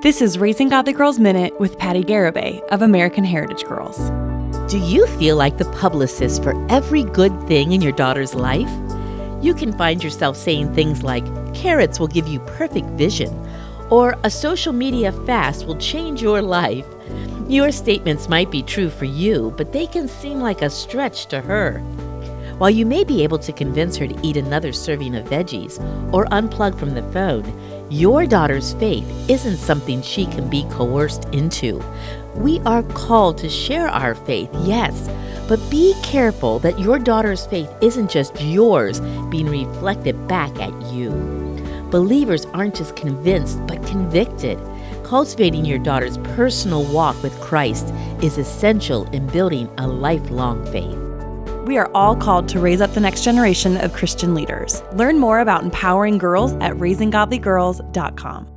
This is Raising Godly Girls Minute with Patty Garibay of American Heritage Girls. Do you feel like the publicist for every good thing in your daughter's life? You can find yourself saying things like, carrots will give you perfect vision, or a social media fast will change your life. Your statements might be true for you, but they can seem like a stretch to her. While you may be able to convince her to eat another serving of veggies or unplug from the phone, your daughter's faith isn't something she can be coerced into. We are called to share our faith, yes, but be careful that your daughter's faith isn't just yours being reflected back at you. Believers aren't just convinced, but convicted. Cultivating your daughter's personal walk with Christ is essential in building a lifelong faith. We are all called to raise up the next generation of Christian leaders. Learn more about empowering girls at raisinggodlygirls.com.